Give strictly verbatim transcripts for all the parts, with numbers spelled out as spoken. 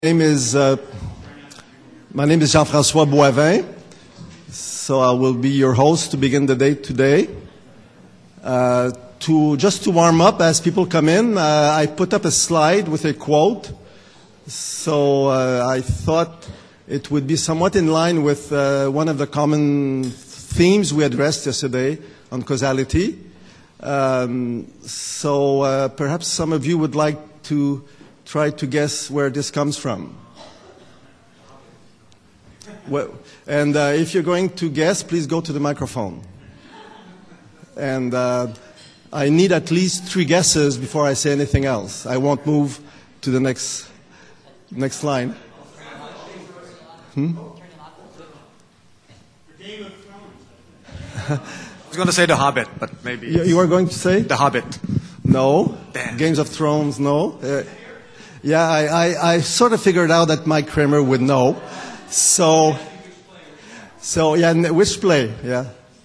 My name is, uh, my name is Jean-François Boivin, so I will be your host to begin the day today. Uh, to, just to warm up as people come in, uh, I put up a slide with a quote, so uh, I thought it would be somewhat in line with uh, one of the common themes we addressed yesterday on causality. Um, so uh, perhaps some of you would like to try to guess where this comes from. Well, and uh, if you're going to guess, please go to the microphone. And uh, I need at least three guesses before I say anything else. I won't move to the next next line. Hmm? I was going to say The Hobbit, but maybe... You, you are going to say? The Hobbit. No. Damn. Games of Thrones, no. Uh, yeah, I, I, I sort of figured out that Mike Kramer would know. So, so yeah, which play? Yeah.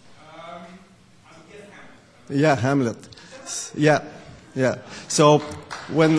Yeah, Hamlet. Yeah, yeah. So when...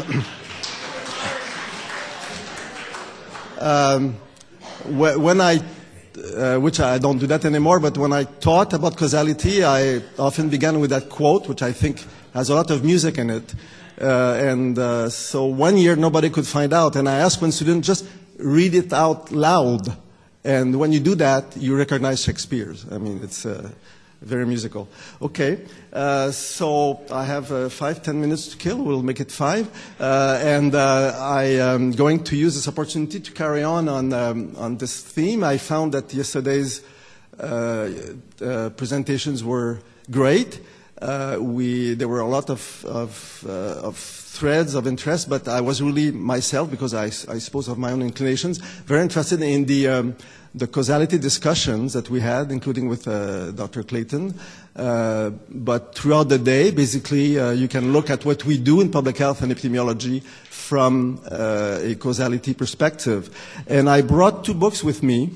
um, when I... Uh, which I don't do that anymore, but when I taught about causality, I often began with that quote, which I think has a lot of music in it. Uh, and uh, so one year nobody could find out, and I asked one student, just read it out loud. And when you do that, you recognize Shakespeare's. I mean, it's uh, very musical. Okay, uh, so I have uh, five, ten minutes to kill. We'll make it five. Uh, and uh, I am going to use this opportunity to carry on on, um, on this theme. I found that yesterday's uh, uh, presentations were great. Uh, we, there were a lot of, of, uh, of threads of interest, but I was really myself, because I, I suppose of my own inclinations, very interested in the, um, the causality discussions that we had, including with uh, Doctor Clayton. Uh, but throughout the day, basically, uh, you can look at what we do in public health and epidemiology from uh, a causality perspective. And I brought two books with me.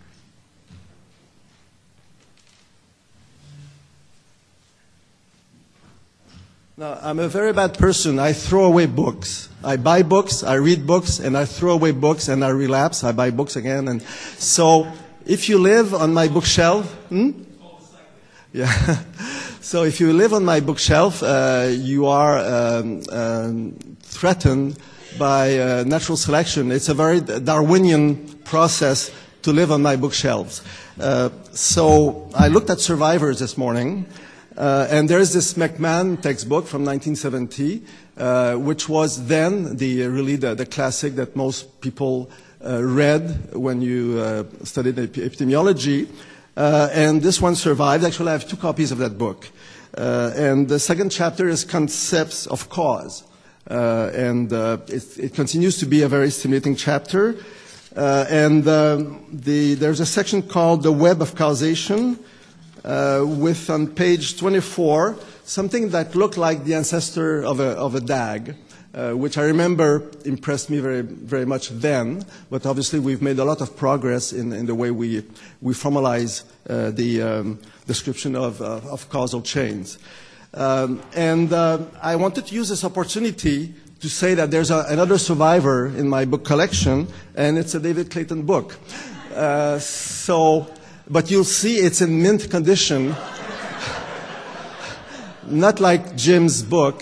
Now, I'm a very bad person. I throw away books. I buy books, I read books, and I throw away books, and I relapse. I buy books again. And so if you live on my bookshelf, hmm? Yeah. So if you live on my bookshelf, uh, you are um, um, threatened by uh, natural selection. It's a very Darwinian process to live on my bookshelves. Uh, so I looked at survivors this morning. Uh, and there's this McMahon textbook from nineteen seventy, uh, which was then the really the, the classic that most people uh, read when you uh, studied epidemiology. Uh, and this one survived. Actually, I have two copies of that book. Uh, and the second chapter is Concepts of Cause. Uh, and uh, it, it continues to be a very stimulating chapter. Uh, and uh, the, there's a section called The Web of Causation, Uh, with on page twenty-four something that looked like the ancestor of a, of a D A G, uh, which I remember impressed me very, very much then. But obviously, we've made a lot of progress in, in the way we we formalize uh, the um, description of, uh, of causal chains. Um, and uh, I wanted to use this opportunity to say that there's a, another survivor in my book collection, and it's a David Clayton book. Uh, so. But you'll see it's in mint condition, not like Jim's book.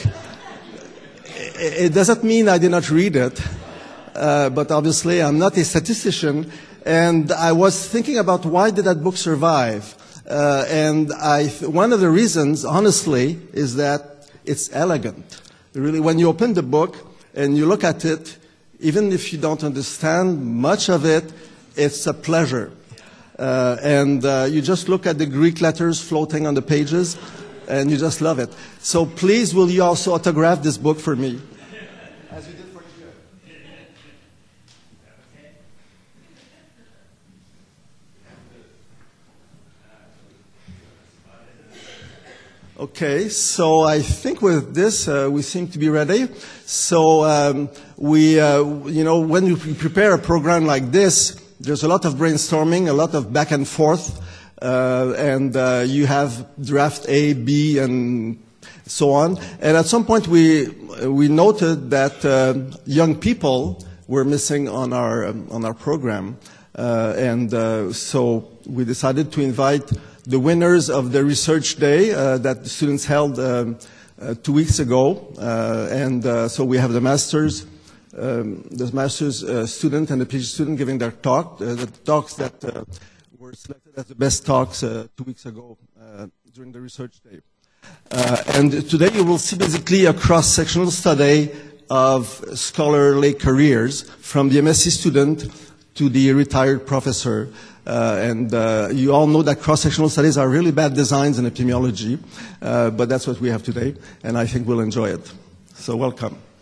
It doesn't mean I did not read it, uh, but obviously I'm not a statistician, and I was thinking about why did that book survive? Uh, and I, one of the reasons, honestly, is that it's elegant. Really, when you open the book and you look at it, even if you don't understand much of it, it's a pleasure. Uh, and uh, you just look at the Greek letters floating on the pages, and you just love it. So please, will you also autograph this book for me? As you did for you. Okay, so I think with this, uh, we seem to be ready. So um, we, uh, you know, when you prepare a program like this, there's a lot of brainstorming, a lot of back and forth, uh, and uh, you have draft A, B, and so on. And at some point we, we noted that uh, young people were missing on our, um, on our program. Uh, and uh, so we decided to invite the winners of the research day uh, that the students held um, uh, two weeks ago. Uh, and uh, so we have the master's, um, the master's uh, student and the PhD student giving their talk, uh, the talks that uh, were selected as the best talks uh, two weeks ago uh, during the research day. Uh, and today you will see basically a cross-sectional study of scholarly careers from the M S c student to the retired professor. Uh, and uh, you all know that cross-sectional studies are really bad designs in epidemiology, uh, but that's what we have today, and I think we'll enjoy it. So welcome.